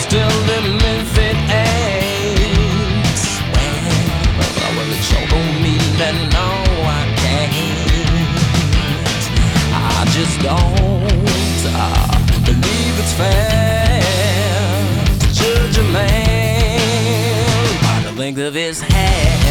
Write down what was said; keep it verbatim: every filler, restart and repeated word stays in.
still little if it aches. Well, well, it sure don't mean that no, I can't. I just don't uh, believe it's fair to judge a man by the length of his hair.